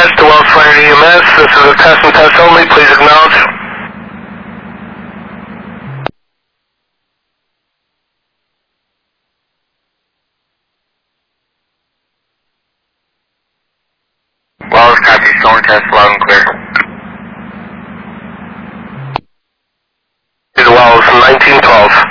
dispatch to Wells Fargo EMS. This is a test and test only. Please acknowledge. Wells, copy. Solar test loud and clear. Wells, 1912.